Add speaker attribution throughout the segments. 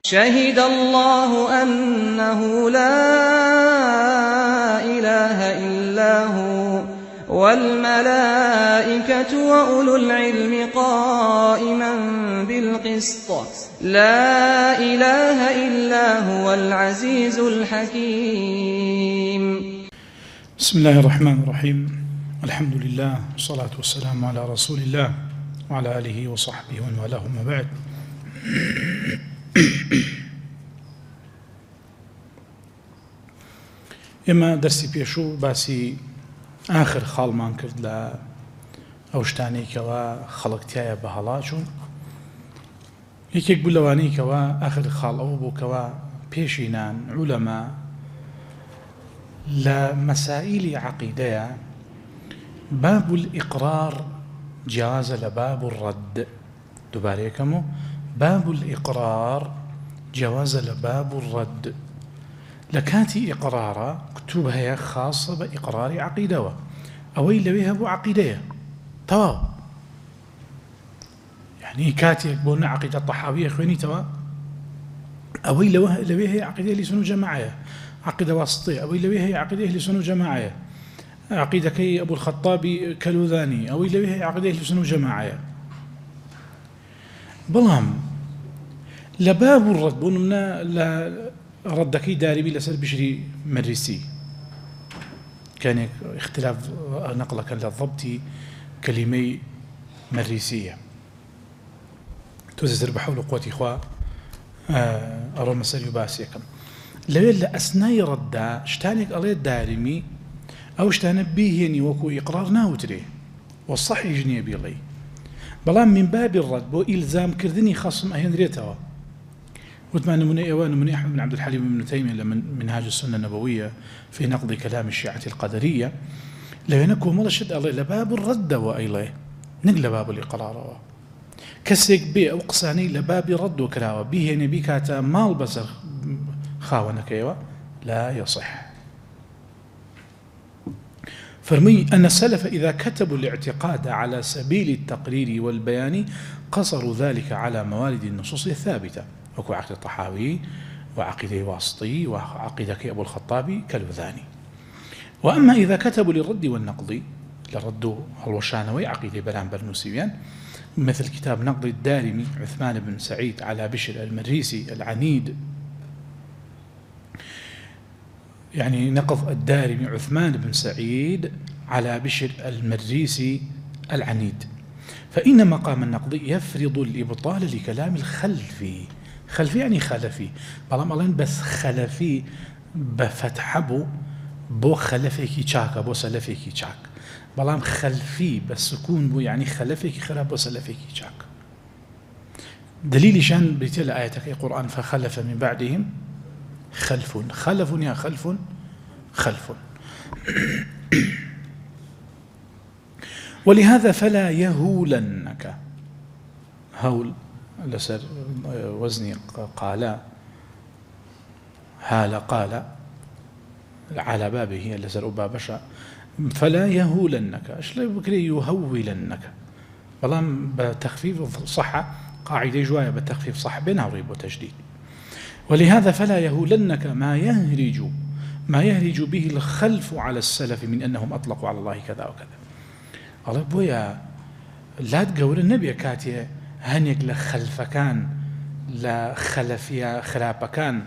Speaker 1: شهد الله أنه لا إله إلا هو والملائكة وأولو العلم قائما بالقسط لا إله إلا هو العزيز الحكيم.
Speaker 2: بسم الله الرحمن الرحيم. الحمد لله والصلاة والسلام على رسول الله وعلى آله وصحبه ومن والاه، أما بعد. ئێمە دەرسی پێشوو باسی آخر خاڵمان کرد لە ئەو شتانێکەوە خەڵکتیایە بە هەڵاچوون. یەکێک بوو لەوانەیەکەوە آخر خاڵ ئەوە بوو کەوە پێشینان عولەما لە مەسائیلی عەقیدەیە باب الإقرار جاز لباب الرد. دوبارەیەکەمەوە، باب الإقرار جواز لباب الرد. لكاتي إقرارا كتب هي خاصة بإقرار عقيدة أوي لويها بو عقيدة توا، يعني كاتي يقولون عقيدة الطحاوية خويني توا أوي لويها هي عقيدة أهل السنة والجماعة، عقيدة واسطية أوي لويها هي عقيدة أهل السنة والجماعة، عقيدة كي أبو الخطابي كالوذاني أوي لويها هي عقيدة أهل السنة والجماعة. بلام لباب الرد بونمنا ردكي داربي لسر بشري مريسي، كان اختلاف نقل كان للضبط كلمي مريسية توزر بحول قوتي إخوة أرى مسألة باسيكم لويل أثناء ردا شتانك عليه دارمي أو شتان بيهني وكو إقرار ناوتري والصح يجني بيلي بلان من باب الرد بو إلزام كردني خصم أهين ريتوا. وثمان نموني أحمد بن عبد الحليم بن تيمية من منهاج السنة النبوية في نقد كلام الشيعة القدرية لو ينكو ملا شد الله لباب الرد وإليه نقل باب الإقرار كسيك بي أو قصاني لباب رد وكراوة به نبي كاتا مال بسر خاونك ايوه لا يصح. فرمي أن السلف إذا كتبوا الاعتقاد على سبيل التقرير والبيان قصروا ذلك على موارد النصوص الثابتة وكو عقيدة الطحاوي وعقيدة واسطي وعقيدة أبو الخطابي كالوذاني. وأما إذا كتبوا للرد والنقض لردوا الوشانوي عقيدة بلان برنوسيان مثل كتاب نقض الدارمي عثمان بن سعيد على بشر المريسي العنيد، يعني نقض الدارمي عثمان بن سعيد على بشر المريسي العنيد، فإن مقام النقض يفرض الإبطال لكلام الخلفي. خلفي يعني خلفي، بلام الله بس خلفي بفتحبو بو خلفيكي تشاك بو سلفيكي تشاك، بلام خلفي بس سكون بو يعني خلفيكي خراب بو سلفيكي تشاك. دليل شان بيتل آياتك القرآن فخلف من بعدهم خلف، خلف يا خلف خلف. ولهذا فلا يهولنك، هول لسر وزني قال هال قال على بابه لسر أبا بشا، فلا يهولنك ايش لا بكري يهولنك، بلام بتخفيف صحة قاعدة جواية بتخفيف صح بينها وريب وتجديد. ولهذا فلا يهولنك ما يهرج به الخلف على السلف من أنهم أطلقوا على الله كذا وكذا. الله بويا لا تقول النبي كاتيه هنيك لخلف كان لخلفيا خراب كان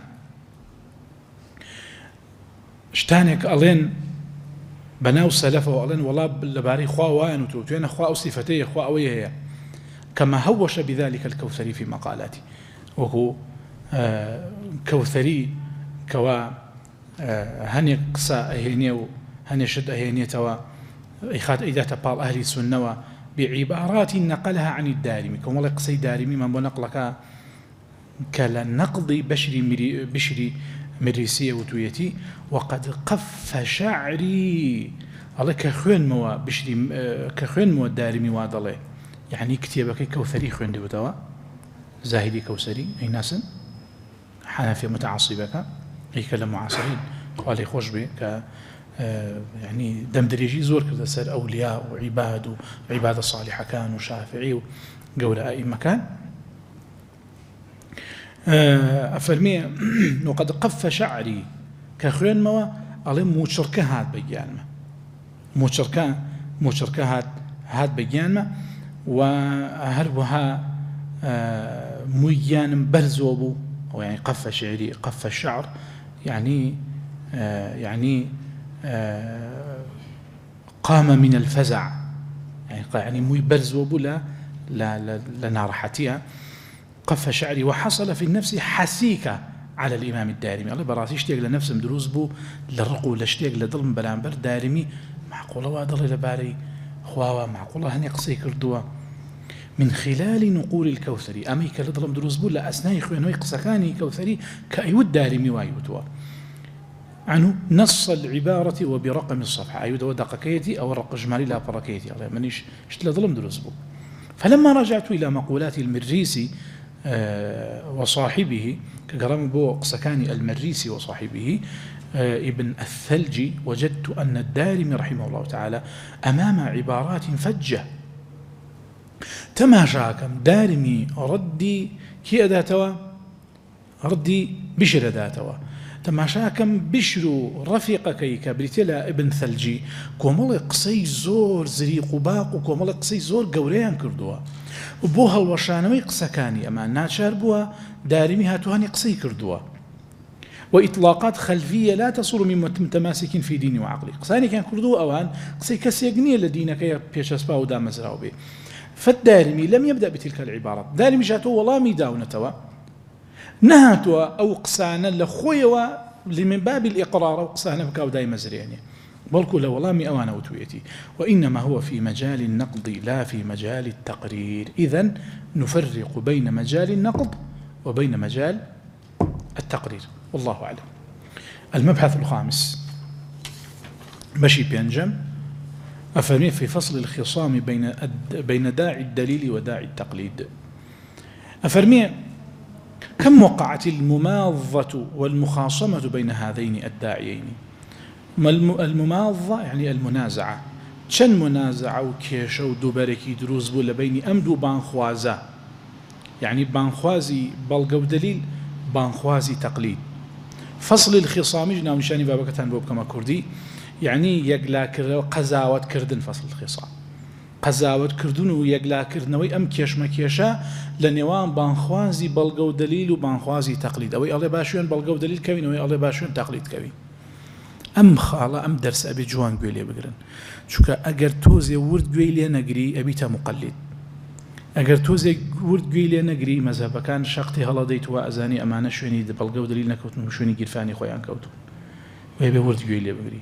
Speaker 2: شتانك ألين بناو سلفه وألين والله لباري خوا وان وتوين خوا صفتي خوا أويه، كما هوش بذلك الكوثري في مقالاتي وهو كوثري كوا هنيك قصا أهينيو هني شد أهيني توا إخات إذا تبال أهل السنة بعبارات نقلها عن الدارمي، كما والله قصي دارمي ما بنقلك كالنقض بشري مريسية وتويتي وقد قف شعري الله كخوين موا بشري كخوين موا الدارمي وادله، يعني كتابك كوثري خوين دبتوا زاهدي كوثري أي ناس حنفي متعصبك أي كلام معاصرين قال خوش به ك يعني دمدريجي زور كذا سر أولياء وعباد وعبادة صالحة كان وشافعي وقول أئمة كان أفرمي وقد قف شعري كخوين موا على موشركة هات بيجانما موشركة هات بيجانما وهروها ميان برزوبو أو يعني قف شعري قف الشعر يعني قام من الفزع يعني مي برزوبو لا نارحتها قف شعري وحصل في النفس حسيكة على الإمام الدارمي الله براسي اشتيق لنفس مدروس بو للرقو لاشتيق لظلم بلانبر دارمي معقولة وادر لباري خواوا معقولة هني قصي كردوا من خلال نقول الكوثري أمي كالظلم دروس بو لأسناي خوينوي قصكاني كوثري كأيود دارمي وايوتوا عنه نص العبارة وبرقم الصفحة أيود ودقكيتي أو رق جمالي لا بركيتي الله منيش اشتلا ظلم دروس بو فلما رجعت إلى مقولات المريسي وصاحبه كقرام بو قسكاني المريسي وصاحبه ابن الثلجي وجدت أن الدارمي رحمه الله تعالى أمام عبارات فجة تماشاكم دارمي ردي كي أداتوا ردي بشر أداتوا تماشاكم بشرو رفيقكي كبريتلا ابن ثلجي كومل قصي زور زريق باق وكومل قصي زور قوريان كردوا وبوها الوشانوي قسكاني أما ناشار بوها دارمي هاتوهاني قصي كردوا وإطلاقات خلفية لا تصور من متماسك في ديني وعقلي قصاني كان كردوا أوان قصي كسيقنية لدينك بيش أسباو دام مزراو به فالدارمي لم يبدأ بتلك العبارات دارمي جاتو والله ميداونتوا نهاتوا أو قسانا لخويوا لمن باب الإقرار أو قسانا بكاو داي مزرياني بلكو لو والله مئوانا وتويتي وإنما هو في مجال النقد لا في مجال التقرير إذن نفرق بين مجال النقد وبين مجال التقرير والله أعلم. المبحث الخامس مشي بينجم أفرمي في فصل الخصام بين داعي الدليل وداعي التقليد. أفرمي كم وقعت المماضة والمخاصمة بين هذين الداعيين؟ المماضة يعني المنازعة چەند منازعة وكيشة ودوباركي دروز بو لبين أمدو بانخوازا يعني بانخوازي بلغ ودليل بانخوازي تقليد. فصل الخصام جناو نشاني بابكتان بوب كما كردي يعني يقلا كردن قزاوت كردن فصل الخصام قزاوت كردن ويقلا كردنوي أم كيش ما كيشا لنوان بانخوازي بلغ ودليل وبانخوازي تقليد أوي الله باشون بلغ ودليل كوين وي الله باشون تقليد كوين أم خاڵە أم دەرس ئەبێ جوان گوێ لێ بگرن چونکە ئەگەر تۆزێ ورد گوێی لێ نەگری ئەبیتە مقلد ئەگەر تۆزێ ورد گوێی لێ نەگری مەذهبەکان شەقتی هەڵەدەیت و ئەزانی ئەمانە شوێنی بەڵگە و دلیل نەکەوتن و شوێنی گیرفانی خۆیان کەوتون و ئەبێ ورد گوێی لێ بگری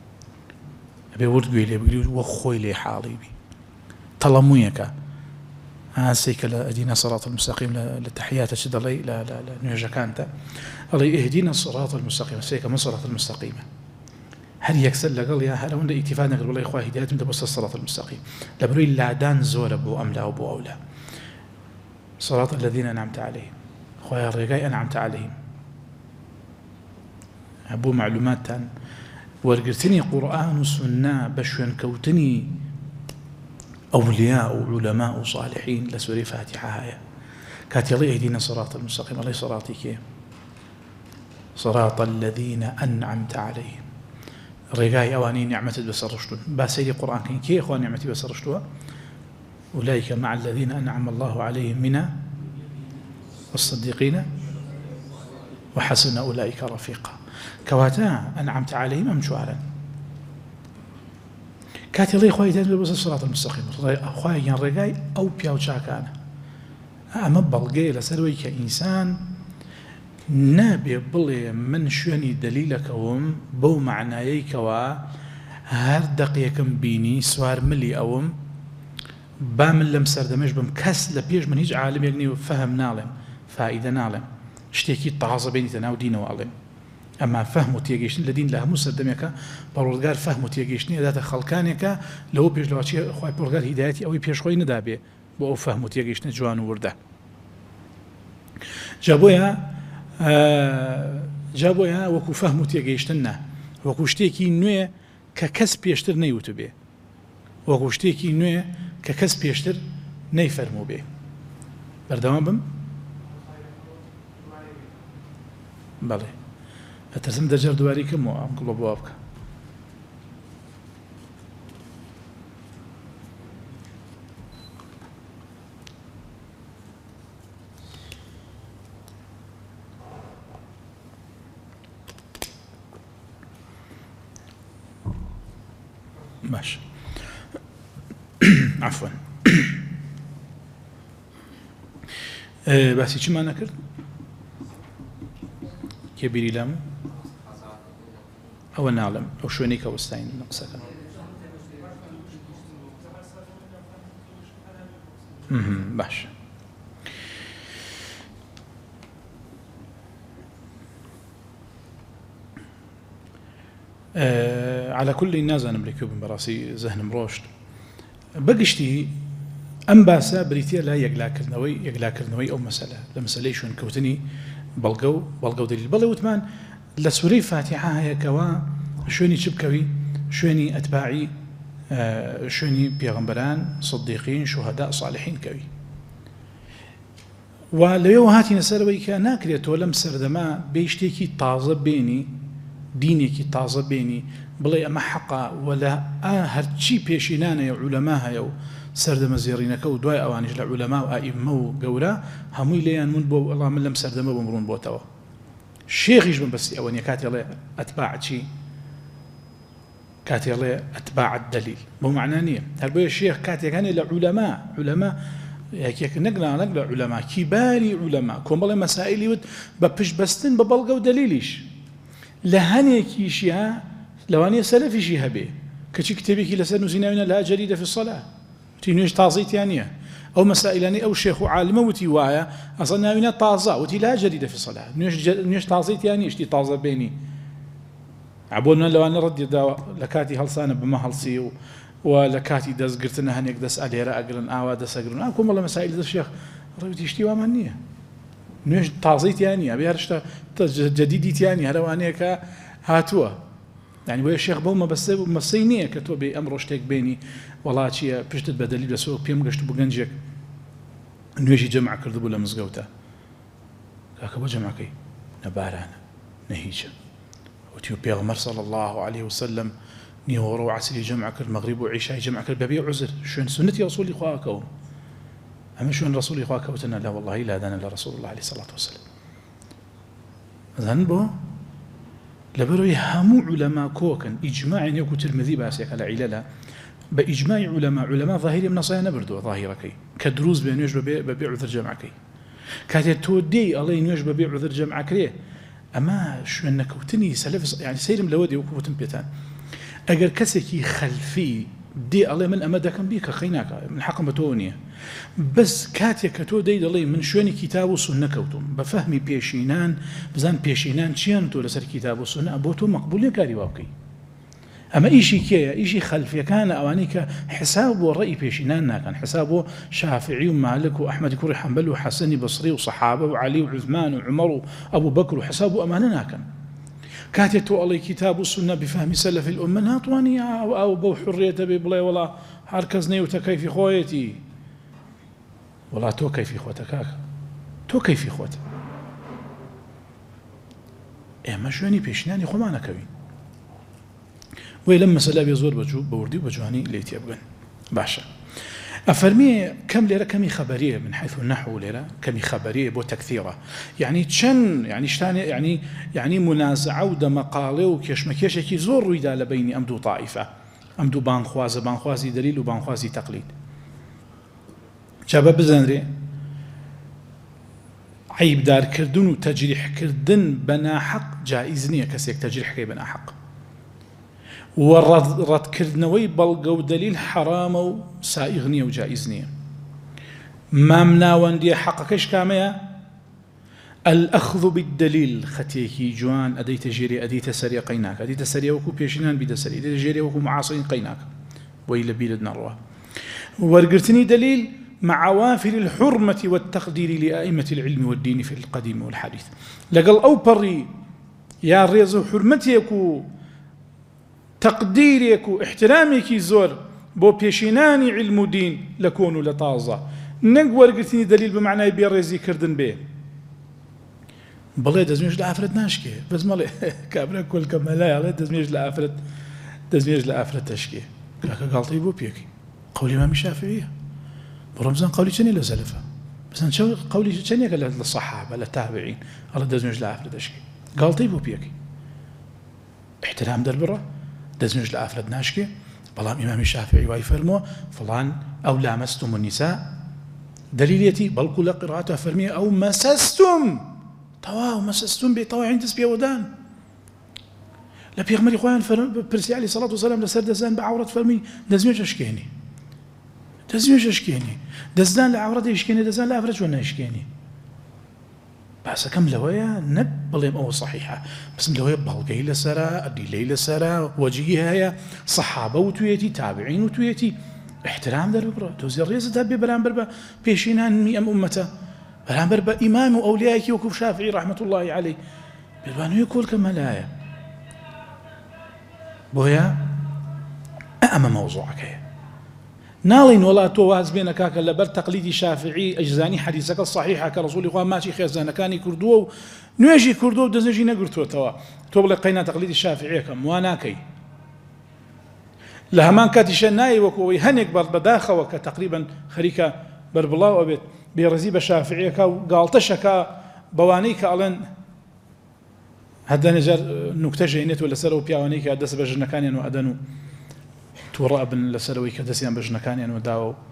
Speaker 2: ئەبێ ورد گوێی لێ بگری وە خۆی لێ حاڵی بی تەڵەموویەکە ئاسەیکە لە ئەدینە صراط المستقيم لتحياتە چ دەڵێ لە نوێژەکانتە ئەڵێ ئهدینە صراط المستقيم سێکە من صراط المستقيم هل يكسل لقال يا هل عنده اكتفاء نقول والله إخوة هداية من تبص الصراط المستقيم لبروي اللعدان زور أبو أملا أبو أولى صراط الذين أنعمت عليهم أخويا الرجاء أنعمت عليهم أبو معلومات ورقرتني قرآن وسنة بشوين كوتني أولياء وعلماء وصالحين لسوري فاتحة هاي كات الله يهدينا صراط المستقيم الله صراطي كي صراط الذين أنعمت عليهم رجاء أواني نعمة بسرشتون باسيدي قرآن كي إخوان نعمتي بسرشتوها أولئك مع الذين أنعم الله عليهم من الصديقين وحسن أولئك رفيقا كواتا أنعمت عليهم أم شعرا كاتي الله إخواني تنزل بس الصراط المستقيم أخواني رجاء أو بياو شاكانا أما بلغي لسروي كإنسان نابي بڵێ من شوێنی دەلیلەکەوم بەو معنایەکەوە هەر دەقیەکەم بینی سوار ملی ئەوم با من لەم سەردەمەش بم کەس لە پێش من هیچ عالمێک نیە فەهم ناڵێم فائیدە ناڵێم شتێکی تازە بێنیتە ناو دینەوە ئەڵێم ئەما فەهم و تێگەیشتن لە دین لە هەموو سەردەمێکە پەروەردگار فەهم و تێگەیشتنی ئەداتە خەڵکانێکە لەوە پێش لەوەچی خوای پەروەردگار هیدایەتی ئەوەی پێشخۆی نەدابێ بۆ ئەو فەهم و تێگەیشتنە جوان و وردە جا بۆیە وەکو فەهم و تێگەیشتن نا وەکو شتێکی نوێ کە کەس پێشتر نەیوتو بێ وەکو شتێکی نوێ کە کەس پێشتر نەیفەرموو بێ بەردەوام بم بەڵێ ئەتەرسم دەجار دوواری کەمەوە ئەم گوڵە بۆ بکە باش عفوا باسی چمان نەکرد کێ بیری لام ئەوە ناڵم ئەو شوێنەی کە وەستاین قسەکە باش على كل نازانم لێ کوێبم بەڕاستی زەهنم ڕۆشت بەگشتی ئەم باسە بریتە لە یەکلاکردنەوەی ئەو مەسەلە لە مەسەلەی شوێنکەوتنی بەڵگە و دلیل بەڵێ وتمان لە سوورەی فاتحە هەیەکەوە شوێنی چ بکەوی شوێنی ئەتباعی شوێنی پێغەمبەران سدیقین شوهەدا صالحین کەوی و لەوێ هاتینە سەرەوەی کە ناکرێتەوە لەم سەردەما بێ شتێکی تازە بێنی دینێکی تازە بێنی بڵێ ئەمە حەقا وەلا هەرچی پێشینانەیە عولەما هەیە و سەردەمە زێڕینەکە و دوای ئەوانش لە عولەما و ئائیمە و گەورە هەمووی لێیان من بۆ وەڵام من لەم سەردەمە بمڕون بۆتەوە شێخیش بەستی ئەوە نیە کاتێڵێ ئەتباع چی کاتێڵێ ئەتباع الدەلیل بۆ معنە نییە هەر بۆیە شێخ کاتێک هەنێ لە عولەما یەکێک نەک لە عولەما کیباری عولەما کۆمەڵێ مەسائیلی وت بە پشت بەستن بە بەڵگە و دەلیلیش لە هەنێکیشیە لەوانەیە سەلەفیشی هەبێ کەچی کتێبێکی لەسەر نووسیناوینە لا جەریدە فی الصەلاة وتی نوێژ تازەیتیان نییە ئەو مەسائلانەی ئەو شێخ و عالمە وتی وایە ئەسڵ ناوینە تازە وتی لا جەریدە فی الصەلاة نوێژ تازەیتیان نییە شتی تازە بێنی عبۆنە لەوانە ڕەدیداوە لە کاتی هەڵسانە بمە هەڵسی و لە کاتی دەستگرتنە هەنێک دەست ئەلێرە ئەگرن ئاوا دەسەگرن کۆمەڵە مەسائل دەست شێخ ڕەوتی شتی وامان نییە نوێژ تازەیتیان نییە بێ هەر شتە جەدیدیتیانی هەرەوانەیە کە هاتووە یعنی بۆیە شێخ بەو مەسەی نییە کە تۆ بێ ئەمڕۆ شتێک بێنی وەڵا چییە پشتت بە دەلیل لەسەوە پێم گەشت بوو گەنجێک نوێژی جەمع کردبوو لە مزگەوتە کاکە بۆ جەمعەکەی نە بارانە نە هیچە وتی و پێغەمبەر صلی الله عليه وسلم نیوەڕۆ و عەسری جەمع کرد مەغریب و عیشای جەمع کرد بەبێ عوزر شوێن سنەتی ڕەسوولی خوا کەوم ئەمە شوێن ڕەسوولی خوا کەوتنە لا واللهی لادانە لە ڕەسوول الله عليه الصلاة والسلام ئەزانن بۆ لەبەرەوەی هەموو عولەما کۆکن ئیجماعی نێوکو ترمذی باسێکە لە عیلەلە بە ئیجماعی عولەما ظاهیری ئەم نەسایە نەبردووە ظاهیرەکەی کە دروست بێ نوێژ بەبێ عوذر جەمعەکەی کاتێک تۆ دێی ئەڵێی نوێژ بەبێ عوذر جەمعەکرێ ئەمە شوێن نەکەوتنی سەلەف یعنی سەیرم لەوە دێ وەکو وتم پێتان ئەگەر کەسێکی خەلفی دێ ئەڵێ من ئەمە دەکەم بی کە خەی ناکە من حەقم بە تۆ نییە بەس کاتێک کە تۆ دەی دەڵێ من شوێنی کیتاب و سونە کەوتم بە فەهمی پێشینان بزان پێشینان چیان تۆ لەسەر کیتاب و سونە بۆ تۆ مەقبوڵ کاری وا بکەی ئەمە ئیشی کێیە ئیشی خەلفیەکانە ئەوانەی کە حساب بۆ ڕێی پێشینان ناکەن حساب بۆ شافعی و مالک و ئەحمەدی کوڕی حەنبەل و حەسەنی بەسری و سەحابە و عەلی و عوزمان و عومەر و ئەبوو بەکر و حساب بۆ ئەمانە ناکەن کاتێک تۆ ئەڵێ کیتاب و سونە بفەهمی سەلەف الئومە ناتوانی ئەو بەو حوڕیەتە بێ بڵێ وەڵا هەر کەس نەیوتە کەیفی خۆیەتی وەڵا تۆ کەیفی خۆتە کاکە تۆ کەیفی خۆتە ئێمە شوێنی پێشینانی خۆمانەکەوین وی لەم مەسەلە بێ زۆر بەجوو بەوردی و بەجوانی لێی تێبگەن باشە ئەفەرمێ کەم لێرە کەمی خەبەریە من حيث النحو لێرە کەمی خەبەریە بۆ تەکثیرە یعنی چەند یعنی شتانێ یعنی منازعە و دەمەقاڵێ و کێشمەکێشێکی زۆر ڕوویدا لە بینی ئەم دوو تائیفە ئەم دوو بانخوازە بانخوازی دەلیل و بانخوازی تەقلید جابە بزەنرێ عیبدارکردن و تەجریحکردن بە ناحەق جائز نییە کەسێک تەجریحکەی بە ناحەق و ڕەتکردنەوەی بەڵگە و دەلیل حرامە و سائیغ نییە و جائز نییە مام ناوەندیە حەقەکەش کامەیە الأخذ بالدليل خەتێکی جوان ئەدەیتە ژێری ئەدەیتە سەریە قەیناکە ئەدەیتە سەریە وەکو پێشینان بیدە سەری ئەدەیتە ژێری وەکو معاصرین قەیناکە بۆی لە بیرت نەڕوە وەرگرتنی دلیل مع وافر الحرمة والتقدير لأئمة العلم والدين في القديم والحديث لقل أو بري يا ريزو حرمتك تقديرك واحترامك زور بو بيشيناني علم دين لكونوا لطازة نقور قلتني دليل بمعنى بيريزي كردن بيه بڵێ دەستێژ لە ئافرەت ناشکێ بەس مەڵێ کابرا کۆلکە مەلایەڵێ دەستێژ لە ئافرەت دەستێژ لە ئافرەت تەشکێ کاکە گاڵتەی بۆ پێکی قەولی ئیمامی شافعیە بەڕۆ بزان قەولی چەندێ لە زەلەفە بزان قەولی چەندێکە لە سەحابە لە تابعین ئەڵێ دەستێژ لە ئافرەت تەشکێ گاڵتەی بۆ پێکی احترام دەربڕە دەستێژ لە ئافرەت ناشکێ بەڵام ئیمامی شافعی وای فەرمووە فڵان ئەو لامەستم النساء دلیلێتی بەڵکو لە قرائەتە فەرمیە ئەو مەسەستم تەواو مەسەستم بێ تەواو دەست پێوەدان لە پێغمبەری خۆیان پرسی عەلەیهی سەڵات وسەلام لەسەر دەستدان بە عەورەت فەرمی دەستێژ ئەشکێنی دەستێژ ئەشکێنی دەستدان لە عەورەت ئەیشکێنی دەستدان لە ئافرەت چۆن نایشکێنی باسەکەم لەوەیە نەک بڵێم ئەوە صحیحە بەسم لەوەیە بەڵگەی لەسەرە ئەدیلەی لەسەرە وەجهی هەیە سەحابە وتوێتی تابعین وتوێتی احترام دەربڕە تۆزی ڕێزت هەبێ بەرامبەر بە پێشینانی ئەم ئومەتە بەرامبەر بە ئیمام و ئەولایەکی وەکو شافعی ڕەحمەت الله عەلەیه بێوانوویە کۆلکە مەلایە بۆیە ئەمە مەوزوعەکەیە ناڵین وڵات تۆ واز بێنە کاکە لەبەر تەقلیدی شافعی ئەجزانی حەدیثەکە صحیحە کە ڕەسوولی خوا ماچی خێزانەکانی کردووە و نوێژی کردووە و دەستێژی نەگرتووەتەوە تۆ بڵێ قەینا تەقلیدی شافعیەکەم وا ناکەی لە هەمان کاتیشە نایە وەکەوەی هەنێک بەداخەوە کە تقریبا خەریکە بەربڵاو ئەبێت بێڕەزی بە شافعیەکە و گاڵتەشەکە بەوانەی کە ئەڵێن هەدە نەجار نوکتە ژێنێتەوە لەسەر و پیاوانەی کە دەست بە ژنەکانیان و ئەدەن و تووڕە ئەبن لەسەرەوەی کە دەستیان بە ژنەکانیان و داوە و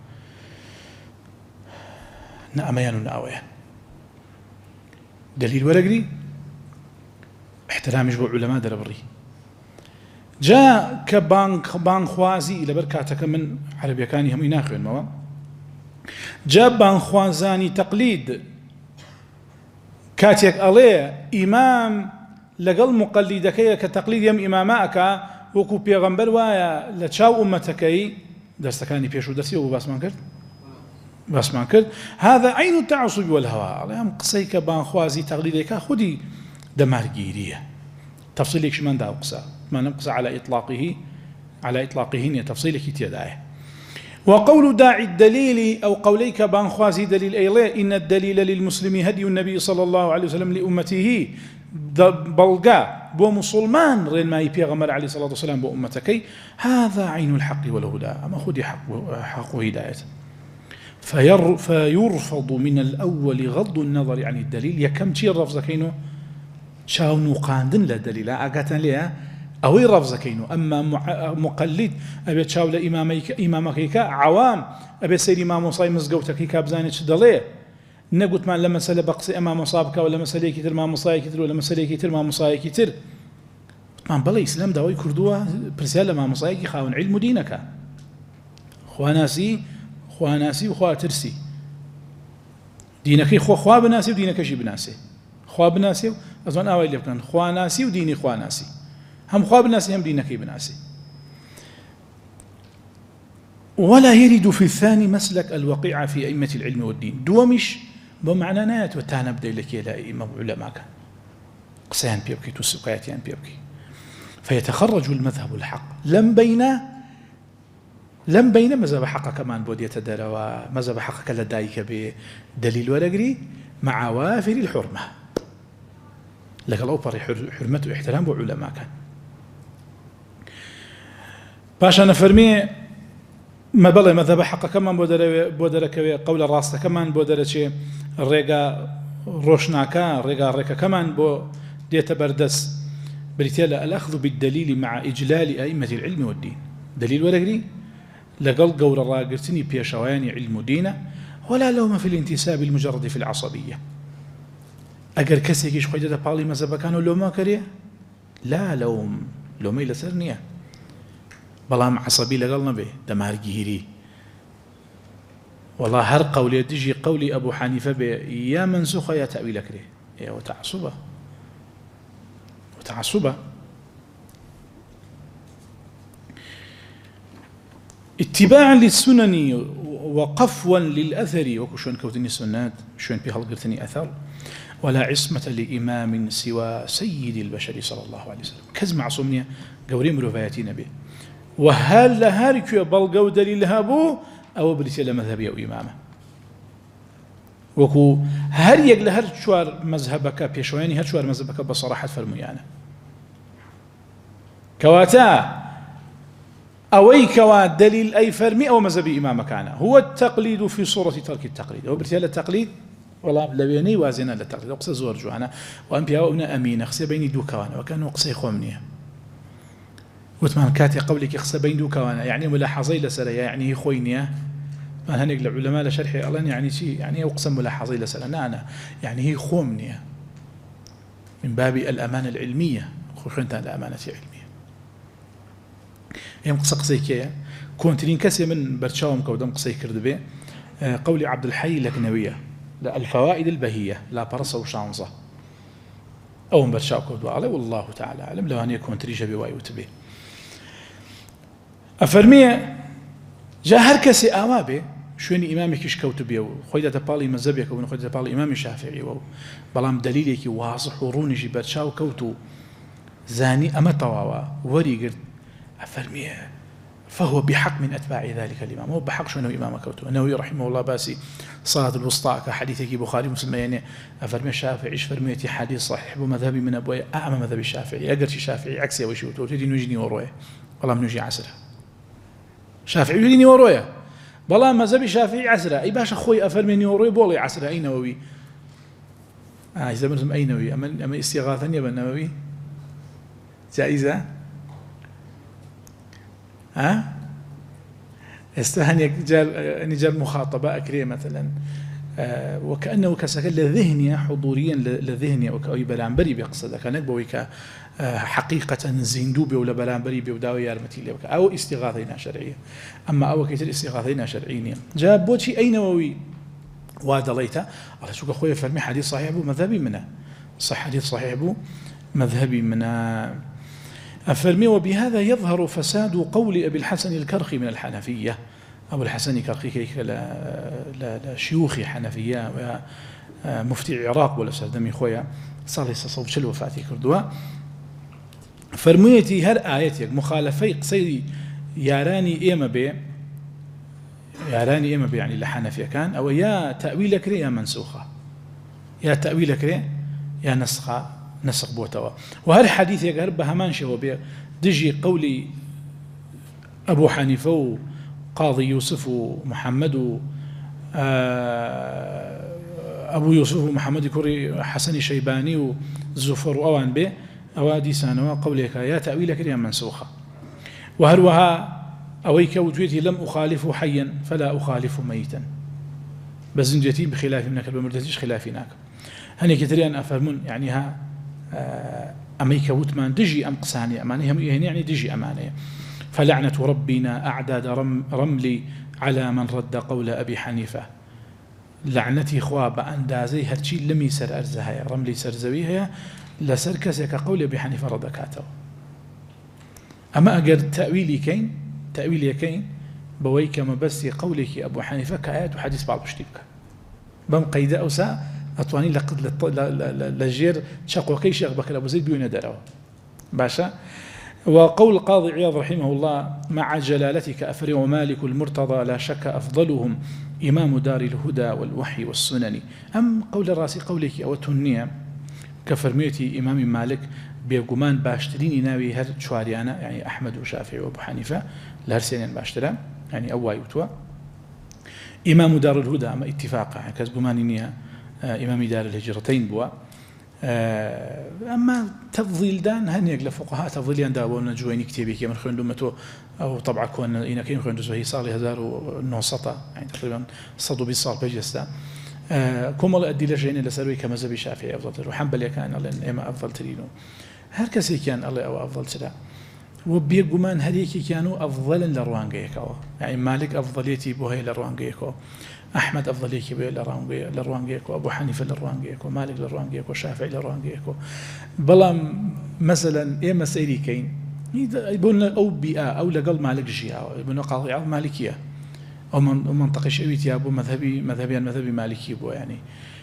Speaker 2: نە ئەمەیان و ناوەیان دلیل وەرەگری احترامیش بۆ عولەما دەرەبڕی جا کە بانخوازی لەبەر کاتەکە من عەرەبیەکانی هەمووی ناخوێنمەوە جا بانخوازانی تەقلید کاتێک ئەڵێ ئیمام لەگەڵ مقەلیدەکەیە کە تەقلیدی ئەم ئیمامە ئەکا وەکو پێغەمبەر وایە لە چاو ئومەتەکەی دەستەکانی پێش و دەستی و باسمان کرد هذا عین التعصب والهوى ئەڵێ ئەم قسەی کە بانخوازی تەقلیدەکە خودی دەمارگیریە تەفسیلێکشمان دا قسە ما قسە على إطلاقه نیە تەفسیلێکی تێدایە وقول داعي الدليل أو قوليك بانخوازي دليل أيضا إن الدليل للمسلم هدي النبي صلى الله عليه وسلم لأمته بلغا بو مسلمان رين ما يبيغمر عليه الصلاة والسلام بو أمتكي هذا عين الحق والهدى أما خذي حق هداية فيرفض من الأول غض النظر عن الدليل يكم تي الرفض كينو شاو نقاندن للدليل أقاتن لها أوي رفض كينو أما مقلد أبي تشاو لإمامك عوام أبي سير إمام وصاي مزقوتك كابزاني تشدليه نقول ما لما مسألة بقصي أمام مصابك ولا مسألة كتير ما مصاي كتير ولا مسألة كتير ما مصاي كتير ما بلا إسلام داوي كردوها برسالة ما مصاي خاون علم دينك خواناسي وخوا ترسي دينك خوا بناسي ودينك شي بناسي خوا بناسي أظن أوي اللي بكن خواناسي وديني خواناسي هم خوا بناسي هم دينك بناسي ولا يرد في الثاني مسلك الوقيعة في أئمة العلم والدين دومش بمعنى نات وتانا بدي لك يا أئمة علماء قسيان بيبكي تسقياتيان بيبكي فيتخرج المذهب الحق لم بين مذهب حق كمان بودية دروا مذهب حق لدايك بدليل ورقري مع وافر الحرمة لك الأوبر حرمة واحترام وعلماء كان باشا نفرمي ما بلا مذهب حق كمان بودرك قول الراس كمان بودرك الرجا روشناكا الرجا كمان بو ديت بردس بريتيلا الأخذ بالدليل مع إجلال أئمة العلم والدين دليل ورقري لقل قول الراقرتني بيشواني علم دينه ولا لوم في الانتساب المجرد في العصبية أجر كسيكيش خويدة بالي مذهب كانوا لو ما كريه لا لومي لسرنيه بلام عصبي لقلنا به دمار جيري والله هر قولي تجي قولي أبو حنيفة به يا منسوخة يا تأويل كريه يا وتعصبة اتباعا للسنن وقفوا للأثر وكشون كوتني سنات شون بهالقرتني أثر ولا عصمة لإمام سوى سيد البشر صلى الله عليه وسلم كز معصومني قوري مرفاياتين به وهل لهارك بلغو دليل هابو أو بريتي لمذهبي أو إمامه وەکو هەر یەک لە هەر چوار مەزهەبەکە پێشەوەیانی هەر چوار مەزهەبەکە بە سەراحەت فەرموویانە کەواتە ئەوەی کەوا دلیل ئەی فەرمی ئەوە مەزهەبی ئیمامەکانە هو التقليد في صورة ترك التقليد ئەوە برتیا لە تەقلید وەڵام لە وێنەی وازێنە لە تەقلید ئەو قسە زۆر جوانە و ئەم پیاوە ئەوە ئەمینە قسە بینی دوو کەوانەوە کەنەوە قسەی خۆم نییە وتمان کاتێک قەولێکی قسە بین دوو کەوانە یعنی ملاحەزەی لەسەرە یعنی خۆی نییە هەنێک لە عولەما لە شەرحی ئەڵێن یعنی چی یعنی ئەو قسە ملاحەزەی لەسەرە نانە یعنی هی خۆم نییە من باب الأمانة العلمية خوێنتان لە ئەمانەتی علمیە ئێم قسەی کێیە کۆنترین کەسێ من بەرچاوم کەوتم قسەی کردبێ قولي عبد الحي لەکنەویە لە الفوائد البهية لا برصة وشانزة أو برشاو كودوا عليه والله تعالى أعلم لو أن يكون تريجة بواي وتبي أفرمية جاء هركسي آمابي شويني إمامي كيش كوتبي وخويدة تبالي مذهبك ونخويدة تبالي إمامي شافعي بلام دليلك واضح ورونيجي برشاو كوتو زاني أما طواوا وري قلت أفرمية فهو بحق من أتباع ذلك الإمام هو بحق شنو إمام كوتو النووي رحمه الله باسي صلاة الوسطى كحديثك بخاري مسلم يعني أفرمي الشافعي إيش فرميتي حديث صحيح بمذهبي من أبوي أعمى مذهب الشافعي أقرش الشافعي عكسي وشي وتودي نجني ورويه والله منجي عسره شافعي يجيني ورويه والله مذهب الشافعي عسره أي باش أخوي أفرميني ورويه بولي عسره أي نووي إذا بنسم أي نووي أما استغاثة يا بالنووي جائزة ها استهني جال مخاطبة أكريه مثلا وكأنه كسكن لذهنية حضوريا لذهنية وكأي بلانبري بيقصد كان بويك حقيقة زندوبي ولا بلانبري بيوداوي يارمتي لي أو استغاثينا شرعية أما أو كيتر استغاثينا شرعية جاب بوشي أي نووي وادليته على شو أخوي فرمي حديث صحيح أبو مذهبي منه صح حديث صحيح أبو مذهبي منه أفرمي وبهذا يظهر فساد قول أبي الحسن الكرخي من الحنفية أبو الحسن الكرخي كيك لشيوخ حنفية ومفتي العراق ولا سردمي خويا صار لي صوب شل وفاتي كردوا فرميتي هر آياتك مخالفي قصي ياراني إيما بي يعني لحنفية كان أو يا تأويلك يا منسوخة يا تأويلك يا نسخ بوتوا وهل حديث يقرب بهمان شهو بيه دجي قولي أبو حنيفة وقاضي يوسف ومحمد أبو يوسف ومحمد كوري حسن شيباني وزفر وأوان به أوادي سانوا قولك يا تأويلك يا منسوخة وهروها أويك وجوتي لم أخالف حيا فلا أخالف ميتا بزنجتي بخلاف منك بمردتيش خلافناك هني كتريان أفهمون يعني ها أميك وتمان دجي أم قساني أماني يعني دجي أماني فلعنة ربنا أعداد رملي على من رد قول أبي حنيفة لعنتي خواب أندازي هرشي لم يسر أرزها رملي سرزويها لسركس كقول أبي حنيفة ردكاته أما أجر تأويلي كين بويك ما بس قولك أبو حنيفة كآيات وحديث بعض مشتبك بم قيد أوسا أطواني لقد لجير شقوا كي شيخ بكر أبو زيد بيون دروا باشا وقول القاضي عياض رحمه الله مع جلالتك أفري ومالك المرتضى لا شك أفضلهم إمام دار الهدى والوحي والسنن أم قول الراسي قولك أو تنية كفرميتي إمام مالك بيقومان باشترين ناوي هر شواريانا يعني أحمد وشافعي وأبو حنيفة لهرسين باشترا يعني أواي وتوا إمام دار الهدى أما اتفاقا يعني كزقمانينيها إمام دار الهجرتين بوا أما تفضيل دان هنيك لفقهاء تفضيليان داونا جويني كتابي كي من خندو متو أو طبعا كون إنا كين خندو زهي صالي 1900 يعني تقريبا صدو بيصال بجسدا كمال أدلة جيني لسروي كمذهب الشافعي أفضل ترى وحنبل كان الله إما أفضل ترينو هر كسي كان الله أو أفضل ترى وبيقومان هذيك كانوا أفضل للروانجيكوا يعني مالك أفضليتي بوهي للروانجيكوا أحمد أفضليتي بوهي للروانجيكوا أبو حنيفة للروانجيكوا مالك للروانجيكوا شافعي للروانجيكوا بلا مثلا إيه مسيري كين يبون أو بيئة أو لقل مالك جيا يبون قاضي أو مالكية أو منطقة شويتي أبو مذهبي مالكي بو يعني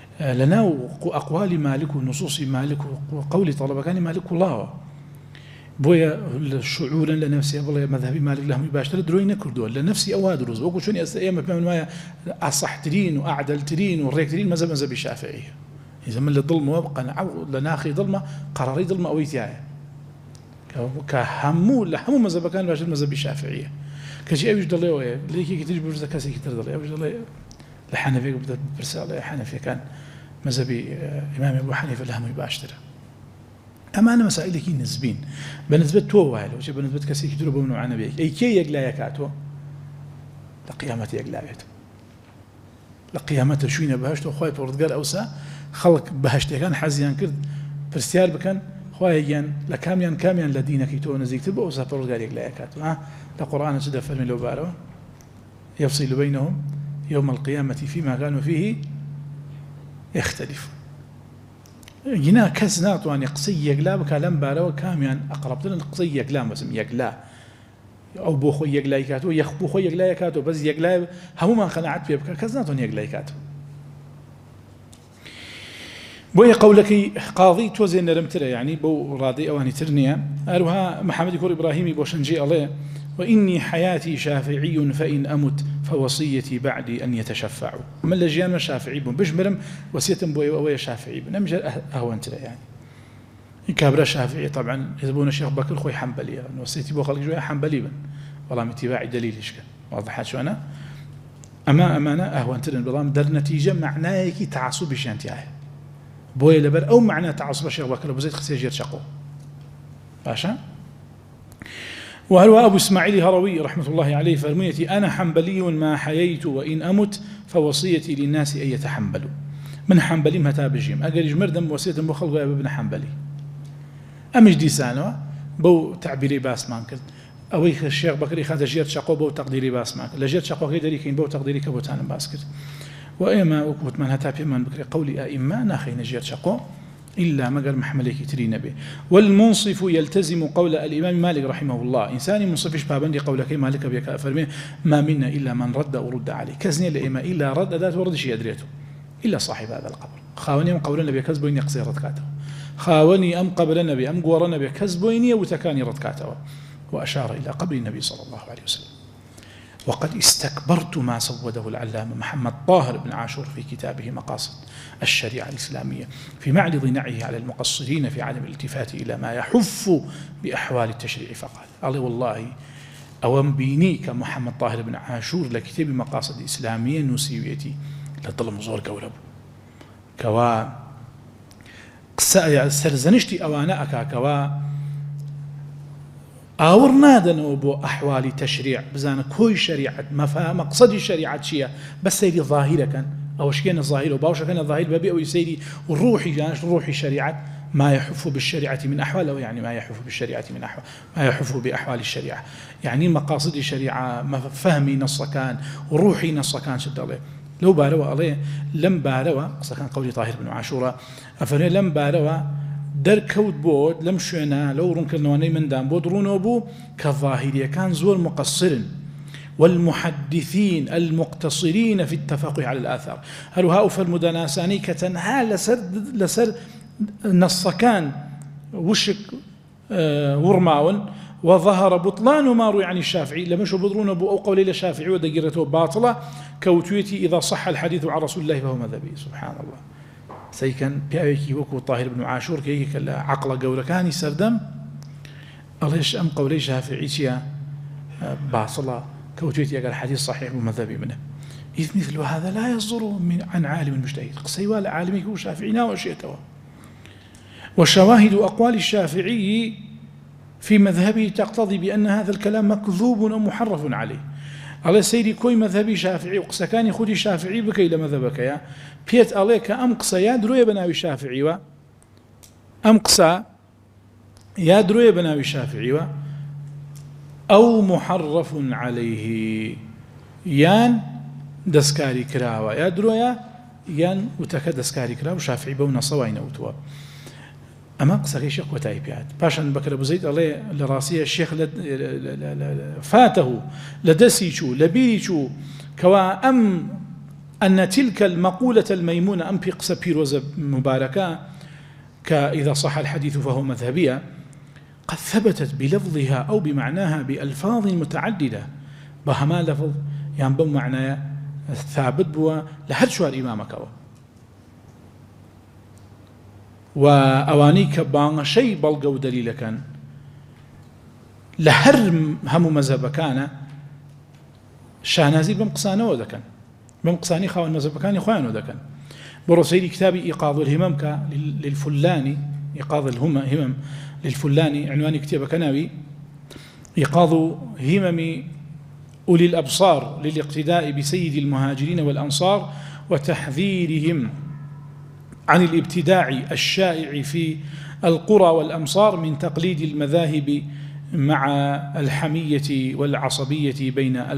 Speaker 2: لنا أقوال مالك ونصوص مالك وقول طلبة كان مالك الله بويا شعورا لنفسي والله مذهبي مالك لهم يباشر دروي نكردوا لنفسي او هادروز وقول شنو ايام ما اصحترين واعدلترين وريكترين مذهب الشافعيه اذا من الظلم وابقى لناخي ظلمه قراري ظلمه او يتياي كهمو لحمو مذهب كان باشر مذهب الشافعيه كشي اوج ضلي ليكي كتير برز كاسي كتير ضلي اوج ضلي الحنفي بدات برساله حنفي كان مذهبي امام ابو حنيفه لهم يباشر اما انا مسائلك نسبين بالنسبه تو واحد وش بالنسبه كسي كتير بمنوع عن بيك اي كي يقلا يكاتو لقيامه يقلايت لقيامه شوينه بهشت خوي بردقال اوسا خلق بهشت كان حزيان كرد برستيار بكن خويا لكاميان لدينك تو نزيك تبو اوسا بردقال يقلا يكاتو القران سد فرمي لو بارو يفصل بينهم يوم القيامه فيما كانوا فيه يختلفون جنا كسنات وان قصي يقلا بكلام بارو كاميان اقرب لنا قصي يقلا مسم يقلا او بو خو يقلا يكاتو يخبو خو يقلا يكاتو بس يقلا هم ما قنعت فيه كسنات وان يقلا يكاتو بو قولك قاضي توزن نرمتره يعني بو راضي اواني ترنيا اروها محمد يكور ابراهيمي بوشنجي الله واني حياتي شافعي فان امت فوصيتي بعدي ان يتشفعوا من لجيان شافعي بون بجمرم وصيتم بو اوي شافعي بن امجر اهونت يعني كابرا شافعي طبعا يذبون الشيخ بكر خوي حنبلي يعني وصيتي بو خلق جويه حنبلي بن والله متباعي دليل ايش واضحه شو انا اما امانه اهونت النظام در نتيجه معناه كي تعصب شانتياه بوي لبر او معناه تعصب الشيخ بكر بزيد خسيجير شقو باشا وهل أبو إسماعيل هروي رحمة الله عليه فرميتي أنا حنبلي ما حييت وإن أمت فوصيتي للناس أن يتحنبلوا من حنبلي متى بجيم أجل جمردم وصية بخلق يا ابن حنبلي أمش دي سانوا بو تعبيري باس مانكر أو الشيخ بكري خد جيرت شقو بو تقديري باس مانكر لجيرت شقو كي دري كين بو تقديري كبوتان باسكر وإما وكوت من هتابي من بكري قولي أئمة ناخين جيرت شقو إلا ما قال محملك ترين به والمنصف يلتزم قول الإمام مالك رحمه الله إنسان منصفش بابندي قولك مالك بيك أفرمي ما منا إلا من رد ورد عليه كزني الإمام إلا رد ذات ورد شيء أدريته إلا صاحب هذا القبر خاوني أم قول النبي كذبيني قصير رتكاته خاوني أم قبل النبي أم قور النبي كذبيني وتكاني رتكاته وأشار إلى قبر النبي صلى الله عليه وسلم وقد استكبرت ما سوده العلامة محمد طاهر بن عاشور في كتابه مقاصد الشريعة الإسلامية في معرض نعيه على المقصرين في عدم الالتفات إلى ما يحف بأحوال التشريع فقال الله والله أوم بيني كمحمد طاهر بن عاشور لكتاب مقاصد إسلامية نسيويتي لظلم زور قولب كوا سرزنشتي أوانا أكا كوا أورنادن بو أحوال تشريع بزانا كوي شريعة مقصد الشريعة شيء بس سيدي ظاهرة كان أو شكين الظاهر وباوش كان الظاهر ببي أو يسيري والروحي جانش روحي شريعة ما يحف بالشريعة من أحوال أو يعني ما يحف بالشريعة من أحوال ما يحف بأحوال الشريعة يعني مقاصد الشريعة ما فهمي نص كان وروحي نص كان شد عليه لو باروا عليه لم باروا كان قولي طاهر بن عاشور أفني لم باروا در كود بود لم شونا لو رون كنواني من دام بود رونو بو كظاهرية كان زور مقصر والمحدثين المقتصرين في التفقه على الآثار هل هؤلاء المدناساني كتنها لسر نص كان وشك ورماون وظهر بطلان ما روي عن الشافعي لما شو بدرون أبو أو قولي للشافعي ودقيرته باطلة كوتويتي إذا صح الحديث عن رسول الله فهو مذهبي سبحان الله سيكن بيعيكي وكو طاهر بن عاشور كي كلا عقل قولة كان يسردم الله أم قولي الشافعي باطلة كوتويتي قال الحديث صحيح ومذهبي منه إذ مثل هذا لا يصدر عن عالم مجتهد قصيوال عالمي هو شافعينا وشيته وشواهد أقوال الشافعي في مذهبه تقتضي بأن هذا الكلام مكذوب أو محرف عليه على سيدي كوي مذهبي شافعي وقسكاني خودي شافعي بكي لمذهبك يا بيت عليك أم قصى يدرو بناوي الشافعي أم قصى يدرو بناوي الشافعي أو محرف عليه يان دسكاري كراوة يدرو يان وتك دسكاري كراوة شافعي بونا صوين أوتوا أما قصة شيخ وتايبيات باشان بكر أبو زيد الله لراسية الشيخ فاته لدسيشو لبيريشو كوا أم أن تلك المقولة الميمونة أم في قصة بيروز مباركة كإذا صح الحديث فهو مذهبية قد ثبتت بلفظها أو بمعناها بألفاظ متعددة بهما لفظ يعني بمعنى ثابت بوا لهر شوار إمامك وأواني كبان شيء بلغ ودليل كان لهر هم مذهب كان شاهنازي بمقصانه وذكن بمقصاني خاون مذهب كان إخوان وذكن برسيل كتاب إيقاظ الهمم للفلاني إيقاظ الهمم للفلاني عنوان كتاب كناوي إيقاظ همم أولي الأبصار للاقتداء بسيد المهاجرين والأنصار وتحذيرهم عن الابتداع الشائع في القرى والأمصار من تقليد المذاهب مع الحمية والعصبية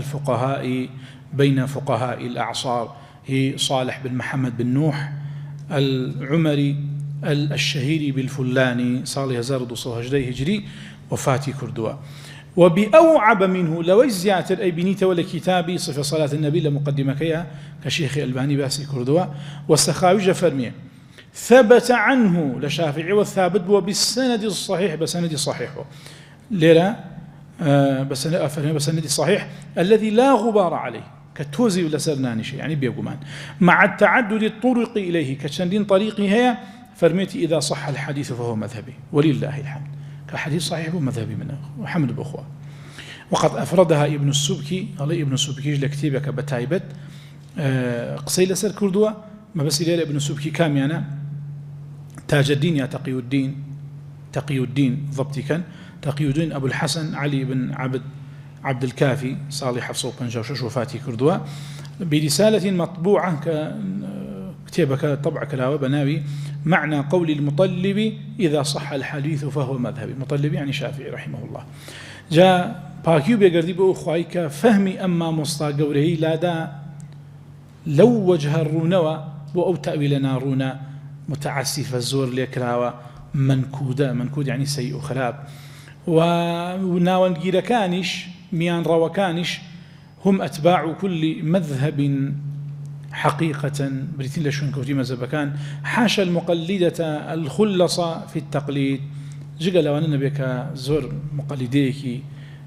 Speaker 2: بين فقهاء الأعصار. هي صالح بن محمد بن نوح العمري الشهيري بالفلاني صالح زارد صهجري هجري وفاتي كردوا. وبأوعب منه لو زياتر أي بنيت ولا كتابي صفة صلاة النبي لمقدمة كيها كشيخ الباني باسي كردوا والسخاوي فرميه ثبت عنه لشافعي والثابت وبالسند الصحيح بسند صحيحه ليرة بسند صحيح الذي لا غبار عليه كتوزي ولا سرنانش يعني بيقومان مع التعدد الطرق إليه كشندين طريقي هي فرميتي إذا صح الحديث فهو مذهبي ولله الحمد كحديث صحيح ومذهبي منه وحمد بأخوة. وقد أفردها ابن السبكي على ابن السبكي لكتيبك بتايبت قصيلة سر كردوا ما بس ليلة ابن السبكي كاميانا تاج الدين يا تقي الدين ضبطي كان تقي الدين أبو الحسن علي بن عبد الكافي صالح حفصو بنجوشش وفاتي كردوا برسالة مطبوعة كتابك طبع كلاوة بناوي معنى قول المطلب إذا صح الحديث فهو مذهبي. مطلب يعني شافعي رحمه الله. جاء باكيو بيقردي بأخوائك فهمي أما مصطاقوره لا دا لو وجه الرونوا أو تأويلنا رونا متعسف الزور ليكراوة منكود يعني سيء خراب وناوان جيرا كانش ميان روا كانش هم أتباع كل مذهب حقيقة بريتين لشون كوتي مذهب كان حاشا المقلدة الخلصة في التقليد جيجا لو أننا بك زور مقلديك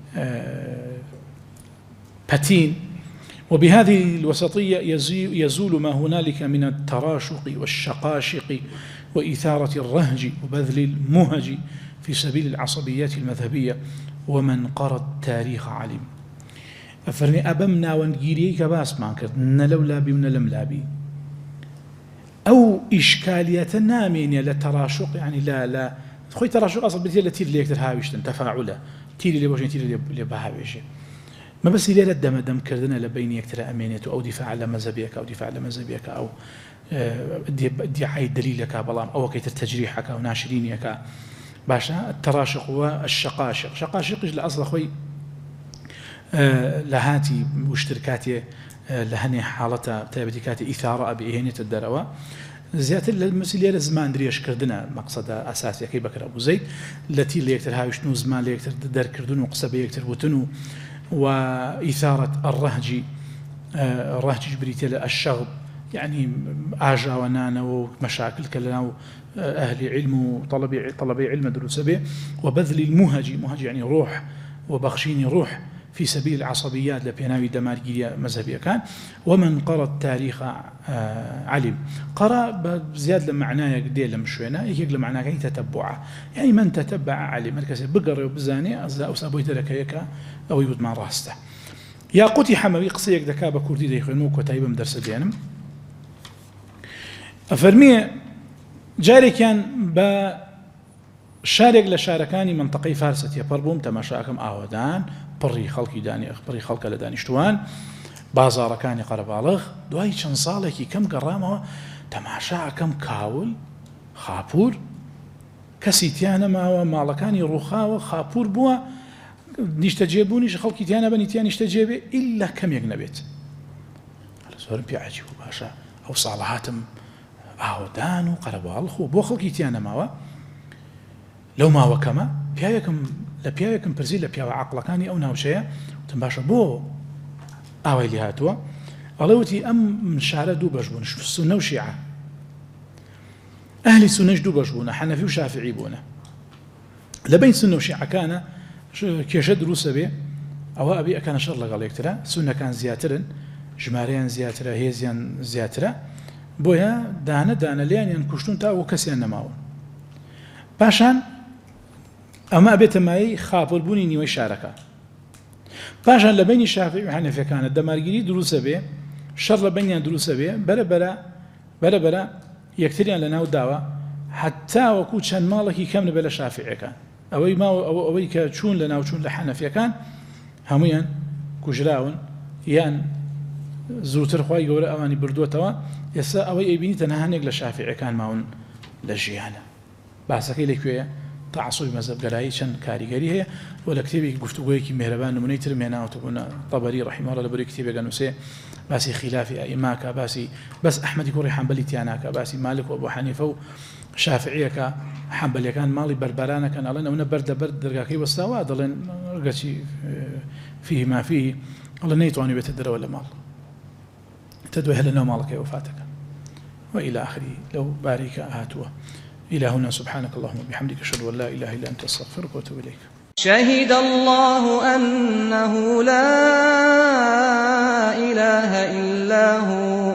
Speaker 2: باتين. وبهذه الوسطية يزول ما هنالك من التراشق والشقاشق وإثارة الرهج وبذل المهج في سبيل العصبيات المذهبية. ومن قرأ التاريخ علم أفرني أبمنا ونجيري كباس ما كرت نلو لابي ونلم لابي أو إشكالية نامين للتراشق يعني لا خوي تراشق أصلا بتير لتير اللي يكتر هاويشتن تفاعله تير اللي بوشين تير اللي بهاويشه ما بس إلى الدم كردنا لبين يكتر أمينته أو دفاع على مذهبك أو دفاع على مذهبك أو ادعاء دليلك بلام أو كيت تجريحك أو ناشرينك باشا. التراشق والشقاشق شقاشق الأصل خوي لهاتي مشتركاتي لهني حالتها تابتكاتي إثارة بإهانة الدروة زيادة المسؤولية زمان دريش كردنا مقصد أساسي كي بكر أبو زيد التي اللي يكتر هاي شنو زمان اللي يكتر در كردون وقصبة يكتر وتنو وإثارة الرهج جبريتي الشغب يعني آجا ونانا ومشاكل كلنا أهل علم وطلبي علم دروس به وبذل المهج يعني روح وبخشيني روح في سبيل العصبيات لبيناوي دمارجية مذهبية كان. ومن قرأ التاريخ علم قرأ بزيادة لمعناه قديه لمشوينا يجيك لمعناه كي تتبعه يعني من تتبع علم مركز بقر وبزاني أو سابوي تركيك أو يود مع راسته. يا قوتي حموي قصيك دكابة كردي ديخنوك وتايبة مدرسة ديانم أفرمي جاري كان بشارك لشاركاني منطقي فارسة يبربوم تماشاكم آودان بري خلقي داني بري خلق لدانشتوان بازار كاني قربالغ دواي چند صالكي كم قرامه تماشا كم كاول خابور كسيتيانا ما مالكاني رخاوة خابور بوا نشتجيبونيش خلقي تيانا بنيتيان نشتجيبه إلا كم يقنبت على سؤال بيعجب باشا أو صالحاتم آودان وقربالغ بو خلقي تيانا ماوا لو ماوا كما لبياكم برزي لبيا عقلكاني أو ناوشية تنباشا بو آوي لي هاتوا ألوتي أم شعر دو بجبون السنة وشيعة أهل السنة دو بجبون حنفي وشافعي بونا لبين سنة وشيعة كان كيشد دروس به أو أبي كان شر لقال يكترا سنة كان زياترن جماريان زياترا هيزيان زياترا بويا دانا ليان ينكشتون تا وكسيان نماون باشان أما أبيت ماي خابر بوني نيوي شاركة باشان لبين الشافعي وحنفي كان الدمارجري دروس به شر لبين دروس به بلا يكتريان لنا ودعوة حتى وكو شان مالكي كم بلا شافعي كان أوي ما أوي كشون لنا وشون لحنفي كان هميان كجراون يان زوتر خواي جورا أواني بردوه توا يسا أوي أبيني تنهانيك لشافعي كان معون لجيانا بحثكي لكوية تعصب مذهب قرائي شن كاريگري هي ولا كتابي گفتگوي كي مهربان منيتر مهنا وتبونا طبري رحمه الله لبري كتابي قالوا باسي خلاف ائماك باسي بس احمد كوري حنبلي تياناك باسي مالك وابو حنيفه وشافعيك حنبلي كان مالي بربرانا كان الله انه برد درقاكي وستوا ضلن رقشي فيه ما فيه الله نيتواني بتدرى ولا مال تدوي لنا مالك وفاتك والى اخره لو بارك هاتوه إلى هنا سبحانك اللهم وبحمدك أشهد أن لا إله إلا أنت أستغفرك وأتوب إليك.
Speaker 1: شهد الله أنه لا إله إلا هو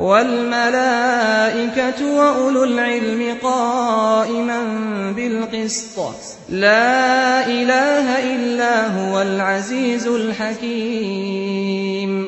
Speaker 1: والملائكة وأولو العلم قائما بالقسط لا إله إلا هو العزيز الحكيم.